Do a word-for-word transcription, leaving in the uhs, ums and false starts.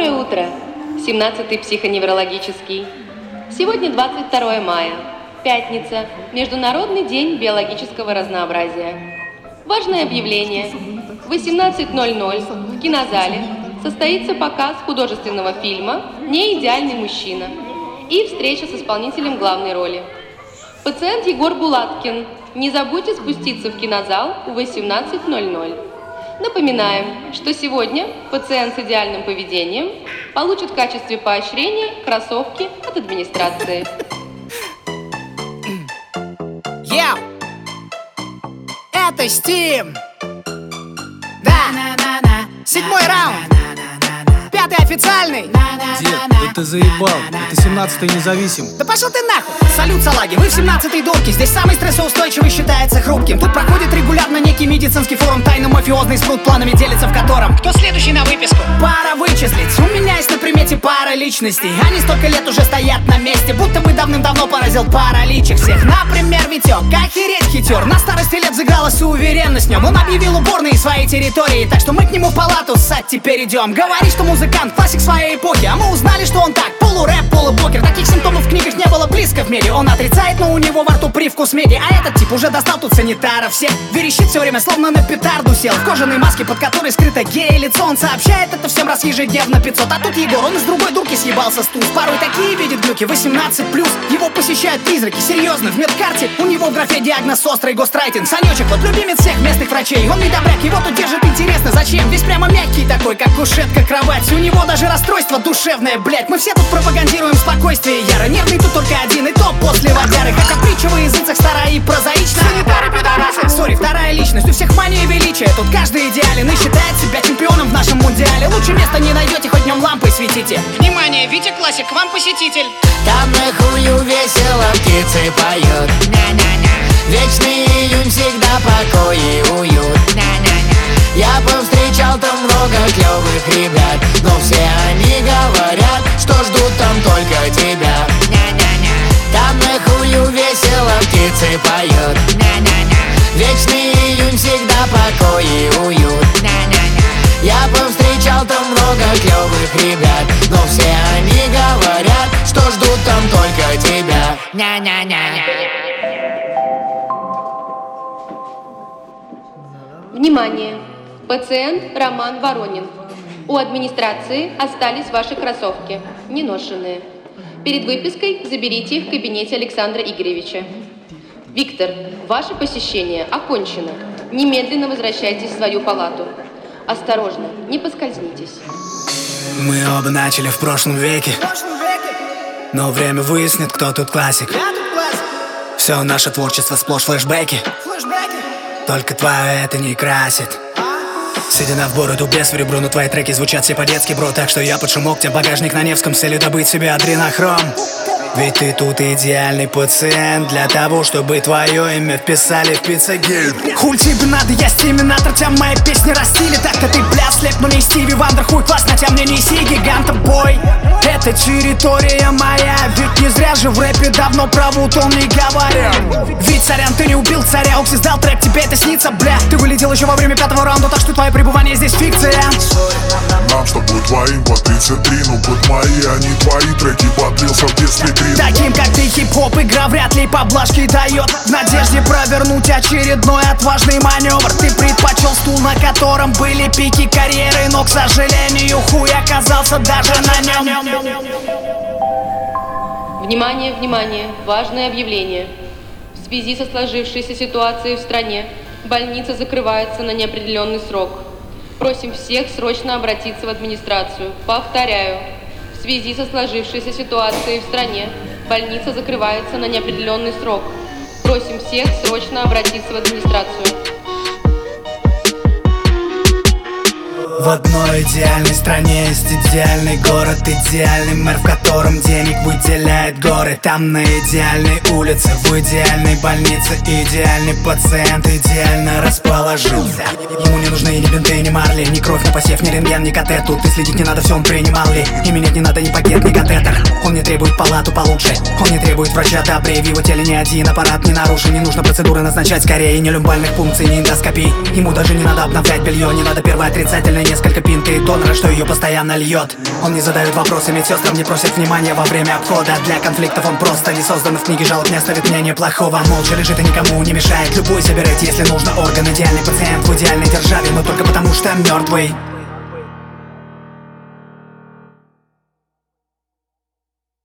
Доброе утро! семнадцатый психоневрологический. Сегодня двадцать второе мая, пятница, Международный день биологического разнообразия. Важное объявление. В восемнадцать ноль ноль в кинозале состоится показ художественного фильма «Неидеальный мужчина» и встреча с исполнителем главной роли. Пациент Егор Булаткин. Не забудьте спуститься в кинозал в восемнадцать ноль ноль. Напоминаем, что сегодня пациент с идеальным поведением получит в качестве поощрения кроссовки от администрации. Йоу! Это Steam! Да! Седьмой раунд! Пятый официальный! Дед, да ты заебал, это семнадцатый независим. Да пошел ты нахуй! Салют, салаги, вы в семнадцатой дурке. Здесь самый стрессоустойчивый считается хрупким. Тут проходит регулярно некий медицинский форум, тайно-мафиозный спрут, планами делится в котором кто следующий на выписку? Пара вычислить. У меня есть на примете пара личностей. Они столько лет уже стоят на месте, будто бы давным-давно поразил паралич их всех. Например, Витек, охереть хитер. На старости лет взыгралась уверенность в нем. Он объявил уборные своей территории, так что мы к нему в палату ссать теперь идем. Говорит, что музыкант, классик своей эпохи, а мы узнали, что он так, полурэп, полупокер. Таких симптомов в книгах не было близко в мире. Он отрицает, но у него во рту привкус меди. А этот тип уже достал тут санитаров всех. Верещит все время, словно на петарду сел. В кожаной маске, под которой скрыто гей-лицо. Он сообщает это всем раз ежедневно пятьсот. А тут Егор, он из другой дурки съебался с туз. Порой такие видит глюки, восемнадцать плюс. Его посещают призраки, серьезно, в медкарте у него в графе диагноз острый гострайтинг. Санечек, вот любимец всех местных врачей. Он недобряк, его тут держит, интересно, зачем? Весь прямо мягкий такой, как кушетка, кровать. У него даже расстройство душевное, блять. Мы все тут пропагандируем спокойствие яро. Нервный тут только один, и то после водяры. Хотя притча во языцах старая и прозаичная. Санитары, пидорасы. Сори, вторая личность, у всех мания величия. Тут каждый идеален и считает себя чемпионом в нашем мундиале. Лучше места не найдете, хоть днем лампой светите. Внимание, Витя Классик, к вам посетитель. Там на хую весело птицы поют. Вечный июнь, всегда покой и уют. Я повстречал там много клевых ребят, но все они говорят, что ждут там только тебя. Там на хую весело птицы поют. Вечный июнь, всегда покой и уют. Я повстречал там много клевых ребят, но все они говорят, что ждут там только тебя. Ня-ня-ня. Внимание! Пациент Роман Воронин. У администрации остались ваши кроссовки, неношенные. Перед выпиской заберите их в кабинете Александра Игоревича. Виктор, ваше посещение окончено. Немедленно возвращайтесь в свою палату. Осторожно, не поскользнитесь. Мы оба начали в прошлом веке, но время выяснит, кто тут классик. Все наше творчество сплошь флешбеки, только твое это не красит. Седина в бороду, без в ребро, но твои треки звучат все по-детски, бро. Так что я под шумок, тебе багажник на Невском, с целью добыть себе адренохром. Ведь ты тут идеальный пациент для того, чтобы твое имя вписали в пиццагейт. Хуль тебе надо, я стиминатор, тебя мои песни растили. Так-то ты, бля, слеп, но не Стиви Вандер. Хуй класс, на тебя мне неси гиганта, бой. Это территория моя, ведь не зря же в рэпе давно про Вутон не говорил. Ведь, сорян, ты не убил царя, Окси сдал трек, тебе это снится, бля. Ты вылетел еще во время пятого раунда, так что твое пребывание здесь фикция. Нам с тобой двоим по тридцать три, ну под мои, а не твои треки подлился в детстве три. Таким как ты хип-хоп игра вряд ли поблажки дает. В надежде провернуть очередной отважный маневр. Ты предпочел стул, на котором были пики карьеры, но, к сожалению, хуй оказался даже на нем. Внимание, внимание! Важное объявление. В связи со сложившейся ситуацией в стране, больница закрывается на неопределенный срок. Просим всех срочно обратиться в администрацию. Повторяю. В связи со сложившейся ситуацией в стране, больница закрывается на неопределенный срок. Просим всех срочно обратиться в администрацию. В одной идеальной стране есть идеальный город, идеальный мэр, в котором денег выделяет горы. Там на идеальной улице, в идеальной больнице, идеальный пациент идеально расположился. Ему не нужны ни бинты, ни марли, ни кровь на посев, ни рентген, ни катет. Тут и следить не надо, все он принимал ли. И менять не надо ни пакет, ни катетер. Он не требует палату получше, он не требует врача добрее. В его теле ни один аппарат не нарушен. Не нужно процедуры назначать скорее, ни люмбальных пункций, ни эндоскопий. Ему даже не надо обновлять белье, не надо первое отрицательное, несколько пинт и донора, что ее постоянно льет. Он не задает вопросы, медсестрам не просит внимания во время обхода. Для конфликтов он просто не создан, в книге жалоб не оставит мнения плохого. Молча лежит и никому не мешает, любой забирайте, если нужно орган. Идеальный пациент в идеальной державе, но только потому что мертвый.